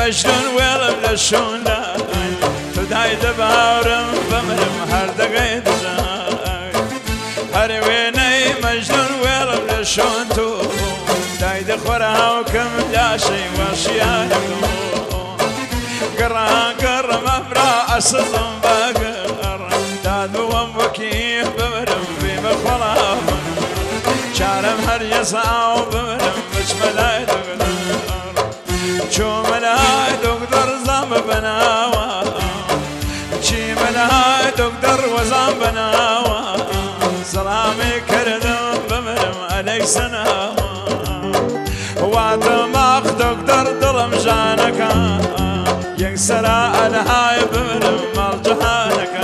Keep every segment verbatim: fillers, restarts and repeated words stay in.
مجنون ولم لشونا تداي دبارم بمرم هر دقي دزاي هر ويني مجنون ولم لشون تو داي دخورها وكم لا شي واشيانكم قرا قرا مبرا أصدم بقر داد وكيف بمرم في مخلام شارم هر يسعى وبمرم مش ملاي تقدر شو ملاي تقدر زام بناوا شي ملاي تقدر وزام بناوا سلامي كردم بمرم عليك سناوا واتماخ تقدر ظلم جانك يكسر الهاي بمرم مال جهانك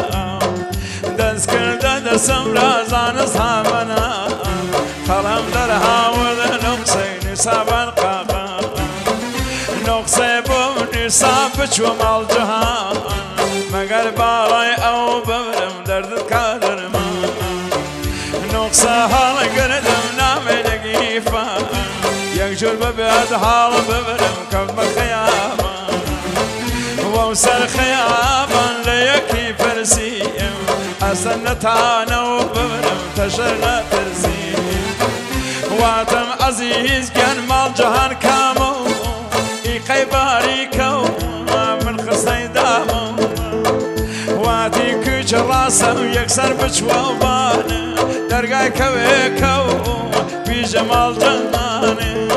دسكر دسم رازان اصحابنا قلم درها وذنقصي نسابا قاقا نقصي بم نسابك ومال جهان مقر بالاي او بمرم درد كادر ما نقصي حال قردم نامي لقيفا يكجر ببيد حال بمرم كم خيابا ووسر خيابا ليكي فرسيم أسنتانا وبمرم تشرنا ترسيم واتم عزيز كان مال جهان كامو إيقاي باريكو من خصي دامو واتي كوش راسه يكسر بشوابان درقاي كويكو في جمال جهاني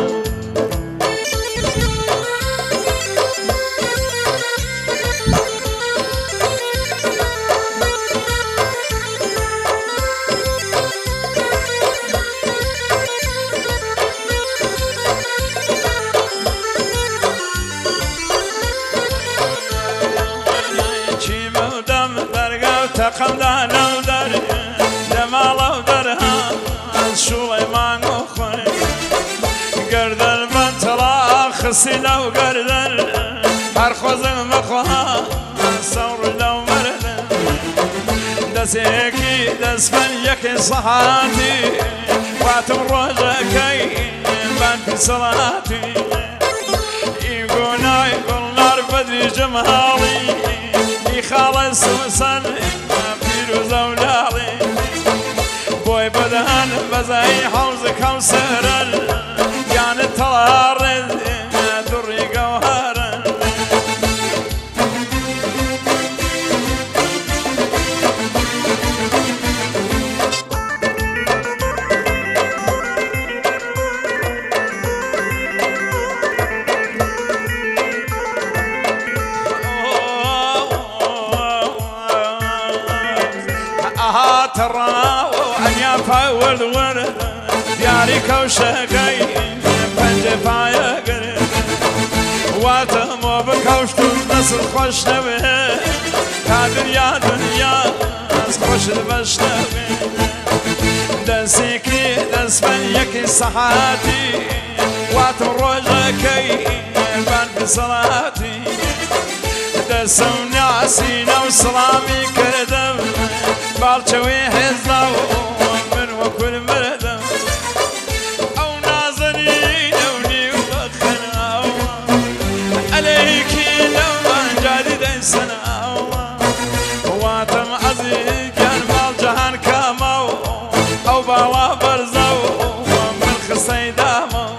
تقم دانا ودر جمال ودرها سليمان وخوي قردل بنتلا خسينا وقردل هرخوز مخوها صور لو مرد دسيكي دسفن يكي صحاتي واتم روجكي بان في صلاتي يقولنا يقول نار بدري جمالي يخلص وسن بيروز أولادي بوي بدهن بزاي حوز كوسر يعني طلارد دري جوهر ترى وأنيا فاول ورد دياري كوشكاي بنجفايا قرد واتمو بكوشتو نصر خوش نبي كادر يا دنيا خوش البش نبي دسيكي دسبن يكي صحاتي واتم روجكي بان في صلاتي دسوني عسينا وسلامي كردم بالشوي حزاو من وكل مردم او نازنين اوني وبخنا عليك لو جادي سنة واتم عزيز كان بالجهان كامو او باوا برزو من خصي دامو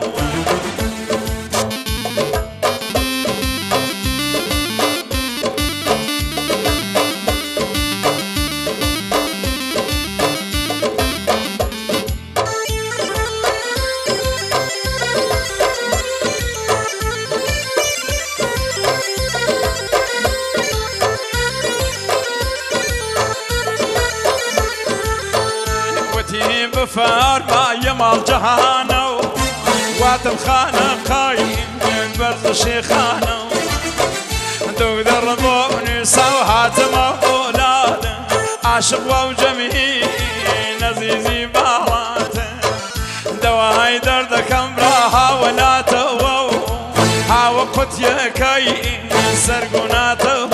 بفار ما يمال جهانو واتم خانه قايم برد شيخانو تقدر بوني سوحات مولاد عاشق وجميل نزيزي بالات دواي دردك امراها ولا تو هاو قط يكاي سرقناته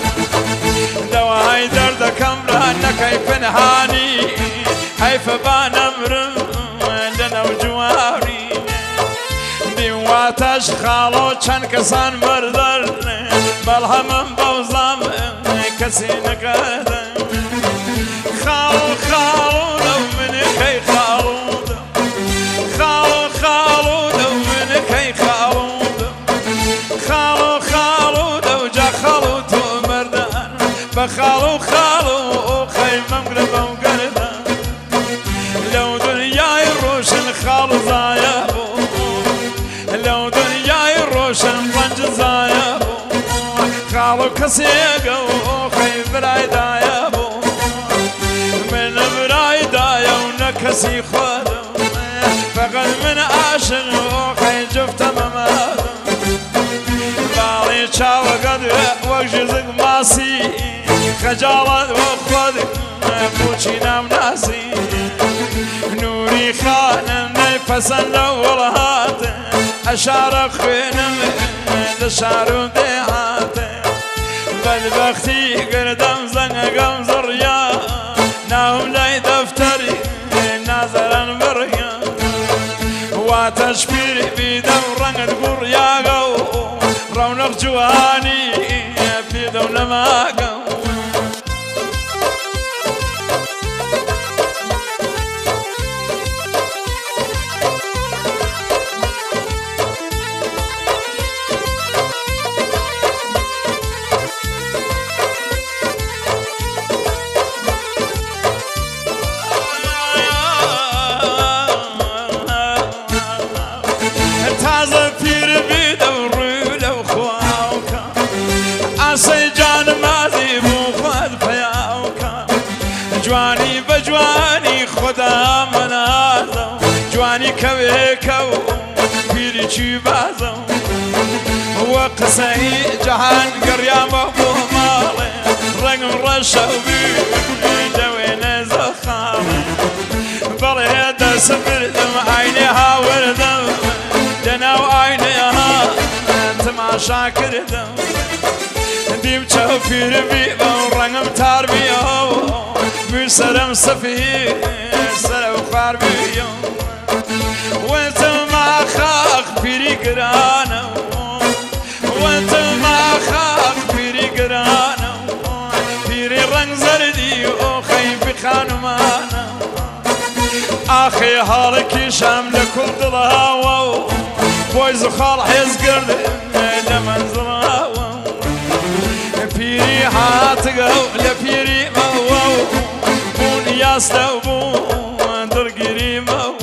دواي دردك امراها كيف نهاني حيف بان امرم لنا وجواري دي واتا باش خاڵۆ چەند کەسان مەردەر بەڵ هەمم بەوزام کەسی نەکەدە خاڵۆ خاڵۆ لەو منەکەی خاڵۆ خاڵۆ خاڵۆ لەو منەکەی خاڵۆ خاڵۆ خاڵۆ لەو جا خاڵۆ تۆ مەردان بە خاڵۆ خاڵۆ خەیمەم گرە بەو گەردە لەو دنیای ڕۆشن خاڵ زایە بوو لەو دنیای ڕۆشن ڕەنج زایە بوو خاڵۆ کەسێکە و خەی برایدایە بوو من برایدایە و نە کەسی خۆدم فەقەت من عاشق و خەی جفتە مەمەدم باڵی چاوەکەت وەک ژزک ماسی خەجاڵەت وە خۆت بۆچی نامناسی نوری خانم نەیپەسەندە وڵهاتە ئەشارە خوێنم لە شار و دێهاتە بەدبەختی گردەم زەنگەکەم زڕیا ناوم لای دەفتەری نازەران بڕیا واتە شپیر بیدە و ڕەنگت گوڕیاگە و ڕەونەق جوانی پێدە و نەماگە جوانی بجوانی خدا منازم جوانی کوی کو پیری چی بازم و قصهی جهان گریام بو ماله رنگ رشو بی دوین زخام بله دست بردم عینی ها وردم دنو عینی ها تماشا کردم دیم چو پیر بی و رنگم تار بیو سرم صفي سرم خوار بيوم وانت ما خاخ بيري قرانا وانت ما خاخ بيري قرانا بيري رنگ زردي وخي بخانمانا اخي حالكي شام لكل ضلاوة بويز خال حيز قرد لمنزلاوة بيري حاتقو لبيري موو يستوبو درقري مو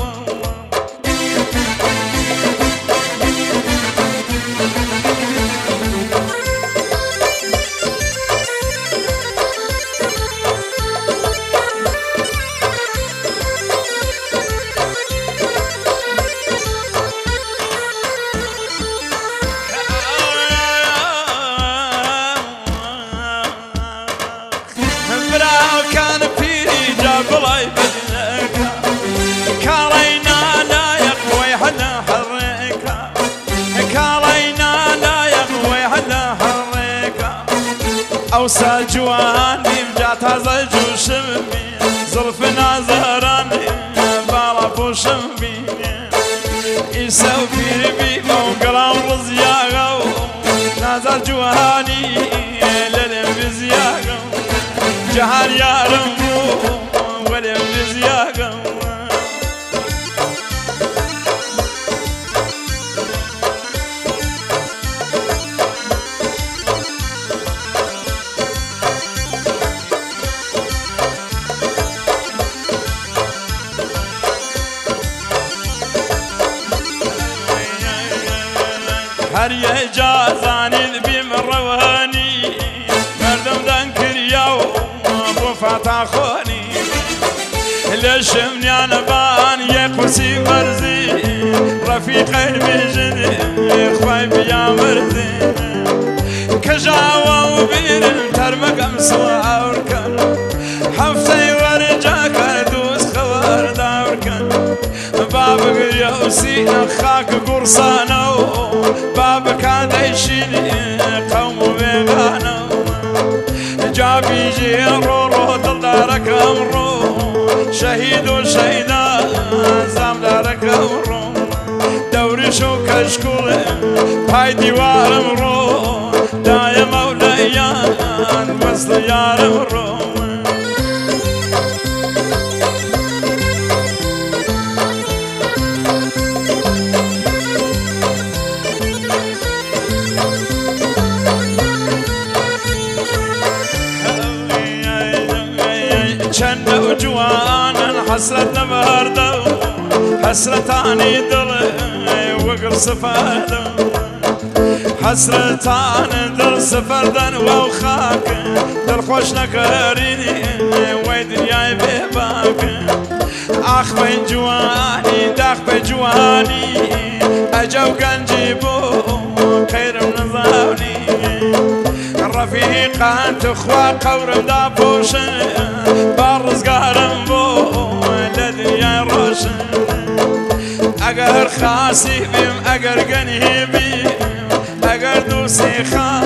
بلاي بدنك كارينا لا يقوي حنا حريكا كارينا لا يقوي حنا حريكا أوسى جواني مجات هذا جوشمي زرفنا زهراني بالا بوشمي يسوي بيربي موقرام رزياغو نازل جواني للم بزياغو جهان يا رمو ولم بزياغو هر يجازاني بمرواني مردم دنكر يو بوفاتا خوني لشمني انا بان يقوسي مرزي رفيقين بجني اخواي بيا مرزي كجاوا وبين ترمقم سوا وركن حفتي ورجاك دوس خوار داوركن بابك يوسي خاك قرصانو بابك هذا يشيل قوم بيغانو جابي جيرو رو دلدارك امرو شهيد وشهيدا زام دارك امرو هورش و کشکول پای دیوارم رو دای مولیان مثل یارم رو چند و جوان حسرت نبرده حسرتانی دل وقل سفرده حسرتان دل سفردن و خاک دل خوش نکردی و دنیای بباک آخ به جوانی داخ به جوانی اجو گنجی بو خیرم نزانی رفیقان تخوا قورم دا پوشن بارزگارم بو لدنیای روشن اگر خاصی بیم اگر گنی بیم اگر دوستی خواهد